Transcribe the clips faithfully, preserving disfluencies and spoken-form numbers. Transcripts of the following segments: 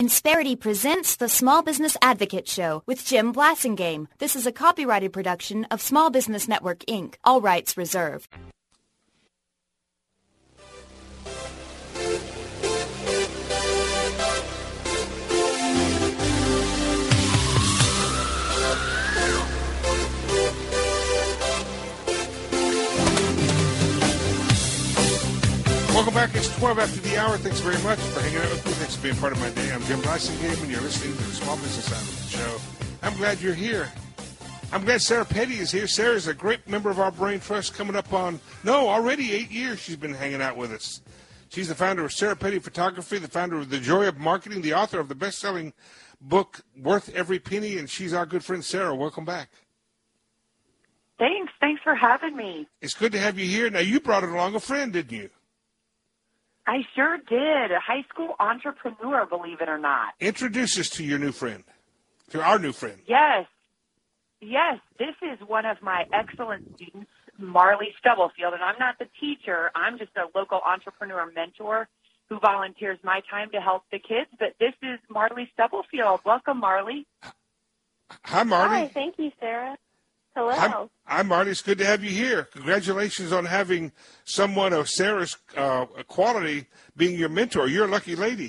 Insperity presents the Small Business Advocate Show with Jim Blasingame. This is a copyrighted production of Small Business Network, Incorporated. All rights reserved. Welcome back. It's twelve after the hour. Thanks very much for hanging out with me. Thanks for being part of my day. I'm Jim Blasingame, and you're listening to the Small Business Advocate Show. I'm glad you're here. I'm glad Sarah Petty is here. Sarah is a great member of our Brain Trust, coming up on, no, already eight years she's been hanging out with us. She's the founder of Sarah Petty Photography, the founder of The Joy of Marketing, the author of the best-selling book, Worth Every Penny, and she's our good friend Sarah. Welcome back. Thanks. Thanks for having me. It's good to have you here. Now, you brought along a friend, didn't you? I sure did. A high school entrepreneur, believe it or not. Introduce us to your new friend, to our new friend. Yes. Yes, this is one of my excellent students, Marley Stubblefield, and I'm not the teacher. I'm just a local entrepreneur mentor who volunteers my time to help the kids, but this is Marley Stubblefield. Welcome, Marley. Hi, Marley. Hi, thank you, Sarah. Hello. Hi, hi, Marty. It's good to have you here. Congratulations on having someone of Sarah's uh, quality being your mentor. You're a lucky lady.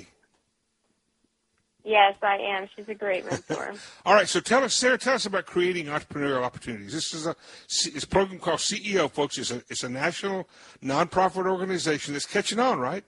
Yes, I am. She's a great mentor. All right, so tell us, Sarah, tell us about creating entrepreneurial opportunities. This is a, it's a program called C E O, folks. It's a, it's a national nonprofit organization that's catching on, right?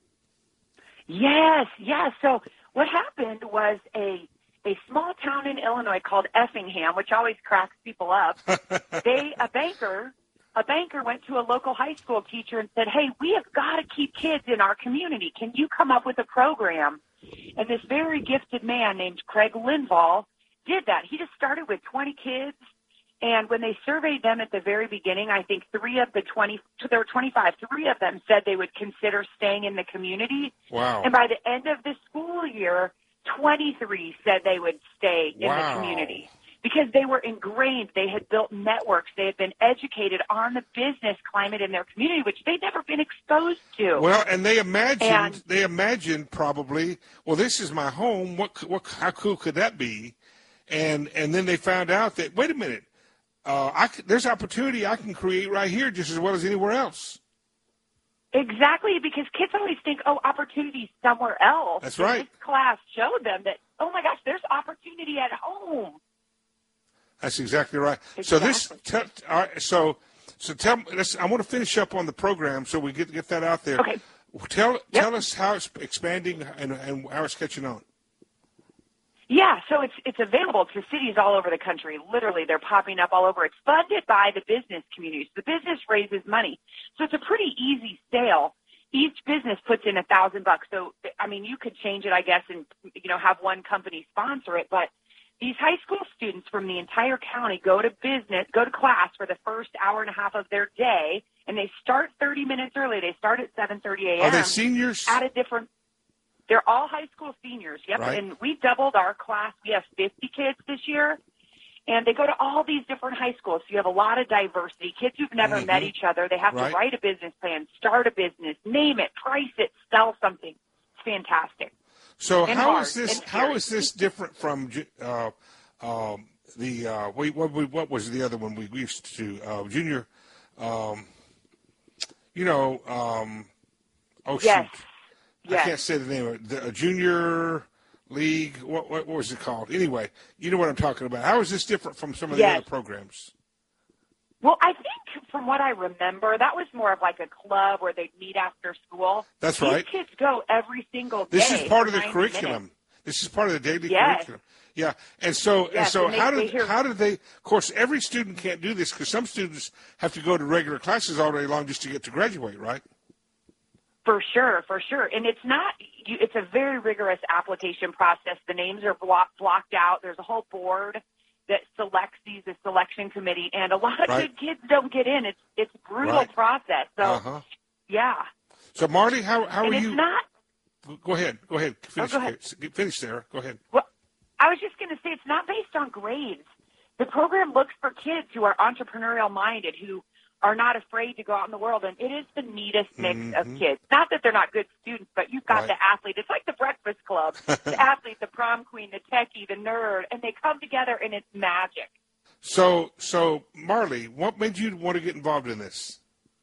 Yes, yes. So what happened was a a small town in Illinois called Effingham, which always cracks people up. They, a banker, a banker went to a local high school teacher and said, hey, we have got to keep kids in our community. Can you come up with a program? And this very gifted man named Craig Linval did that. He just started with twenty kids. And when they surveyed them at the very beginning, I think three of the twenty, there were twenty-five, three of them said they would consider staying in the community. Wow. And by the end of the school year, twenty-three said they would stay in wow. the community because they were ingrained. They had built networks. They had been educated on the business climate in their community, which they'd never been exposed to. Well, and they imagined, and, they imagined probably, well, this is my home. What, what, how cool could that be? And and then they found out that, wait a minute, uh, I could, there's opportunity I can create right here just as well as anywhere else. Exactly, because kids always think, oh, opportunity's somewhere else. That's and right. This class showed them that, oh, my gosh, there's opportunity at home. That's exactly right. Exactly. So this, tell, all right, so so tell. Let's, I want to finish up on the program so we get get that out there. Okay. Tell Yep. tell us how it's expanding and, and how it's catching on. Yeah, so it's it's available to cities all over the country. Literally, they're popping up all over. It's funded by the business community. So the business raises money. So it's a pretty easy sale. Each business puts in a thousand bucks. So, I mean, you could change it, I guess, and, you know, have one company sponsor it. But these high school students from the entire county go to business, go to class for the first hour and a half of their day, and they start thirty minutes early. They start at seven thirty a.m. Are they seniors? At a different They're all high school seniors, yep. Right. And we doubled our class. We have fifty kids this year, and they go to all these different high schools. So you have a lot of diversity. Kids who've never mm-hmm. met each other. They have right. to write a business plan, start a business, name it, price it, sell something. It's fantastic. So and how hard, is this? and How is this different from uh, um, the uh, wait, what, what was the other one we used to uh, junior? Um, you know, um, oh yes. shoot. Yes. I can't say the name of it. The uh, junior league. What, what what was it called? Anyway, you know what I'm talking about. How is this different from some of the yes. other programs? Well, I think from what I remember, that was more of like a club where they'd meet after school. That's These right. kids go every single day. This is part of the for curriculum. minutes. This is part of the daily Yes. curriculum. Yeah, and so and Yes, so and they- how they did hear- how did they? Of course, every student can't do this because some students have to go to regular classes all day long just to get to graduate, right? For sure, for sure. And it's not, you, it's a very rigorous application process. The names are block, blocked out. There's a whole board that selects these, the selection committee, and a lot of Right. good kids don't get in. It's it's a brutal Right. process. So, Uh-huh. yeah. So, Marty, how how and are it's you? not, Go ahead. Go ahead. Finish. go ahead. Finish, Sarah. Go ahead. well, I was just going to say it's not based on grades. The program looks for kids who are entrepreneurial minded, who are not afraid to go out in the world. And it is the neatest mix mm-hmm. of kids. Not that they're not good students, but you've got right. the athlete. It's like the Breakfast Club. The athlete, the prom queen, the techie, the nerd, and they come together, and it's magic. So, so Marley, what made you want to get involved in this?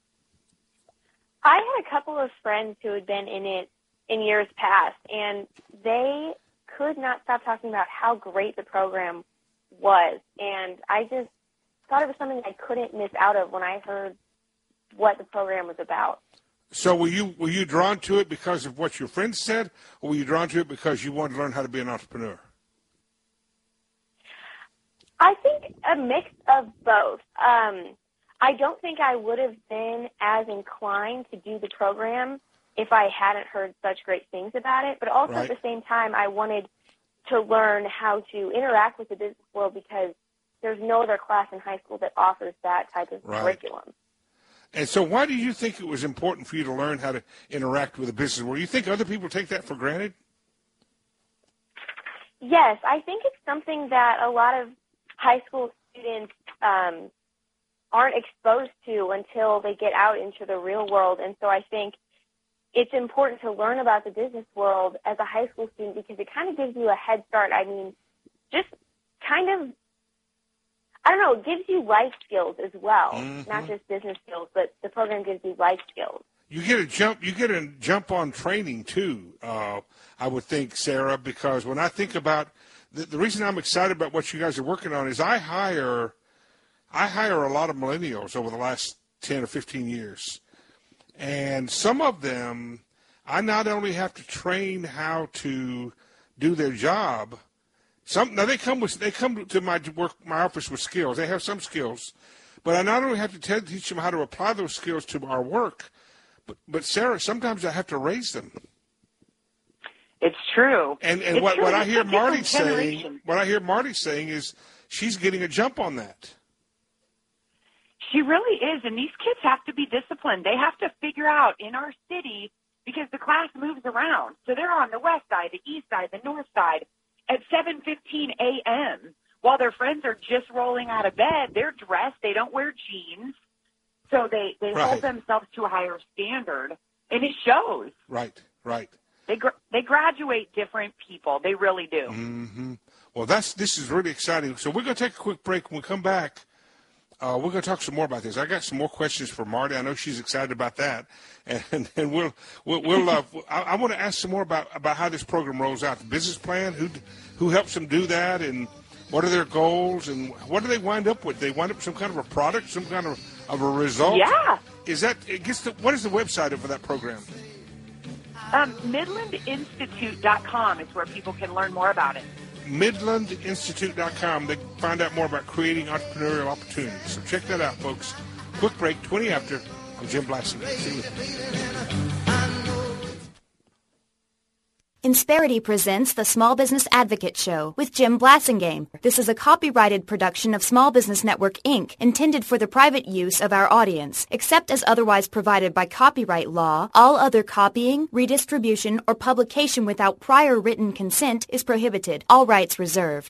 I had a couple of friends who had been in it in years past, and they could not stop talking about how great the program was. And I just thought it was something I couldn't miss out of when I heard what the program was about. So were you were you drawn to it because of what your friends said, or were you drawn to it because you wanted to learn how to be an entrepreneur? I think a mix of both. Um, I don't think I would have been as inclined to do the program if I hadn't heard such great things about it. But also right. at the same time, I wanted to learn how to interact with the business world because there's no other class in high school that offers that type of right. curriculum. And so why do you think it was important for you to learn how to interact with the business world? You think other people take that for granted? Yes, I think it's something that a lot of high school students um, aren't exposed to until they get out into the real world. And so I think it's important to learn about the business world as a high school student because it kind of gives you a head start. I mean, just kind of, I don't know, it gives you life skills as well, mm-hmm. not just business skills, but the program gives you life skills. You get a jump. You get a jump on training too. Uh, I would think, Sarah, because when I think about the, the reason I'm excited about what you guys are working on is I hire, I hire a lot of millennials over the last ten or fifteen years, and some of them, I not only have to train how to do their job. Some now they come with they come to my work my office with skills. They have some skills, but I not only have to tell, teach them how to apply those skills to our work. But, but Sarah, sometimes I have to raise them. It's true. And and it's what, true. what I It's hear a Marty different saying, generation. what I hear Marty saying is she's getting a jump on that. She really is, and these kids have to be disciplined. They have to figure out in our city because the class moves around. So they're on the west side, the east side, the north side at seven fifteen a.m. while their friends are just rolling out of bed. They're dressed. They don't wear jeans. So they, they Right. hold themselves to a higher standard, and it shows. Right, right. They gr- they graduate different people. They really do. Mm-hmm. Well, that's this is really exciting. So we're going to take a quick break. When we come back, uh, we're going to talk some more about this. I got some more questions for Marty. I know she's excited about that, and and we'll we'll, we'll uh, I, I want to ask some more about, about how this program rolls out, the business plan, who who helps them do that, and what are their goals, and what do they wind up with? They wind up with some kind of a product, some kind of of a result. Yeah. Is that it gets the, what is the website for that program? Um, Midland Institute dot com is where people can learn more about it. Midland Institute dot com. They can find out more about creating entrepreneurial opportunities. So check that out, folks. Quick break, twenty after. I'm Jim Blassingame. See you. Insperity presents the Small Business Advocate Show with Jim Blassingame. This is a copyrighted production of Small Business Network, Incorporated, intended for the private use of our audience. Except as otherwise provided by copyright law, all other copying, redistribution, or publication without prior written consent is prohibited. All rights reserved.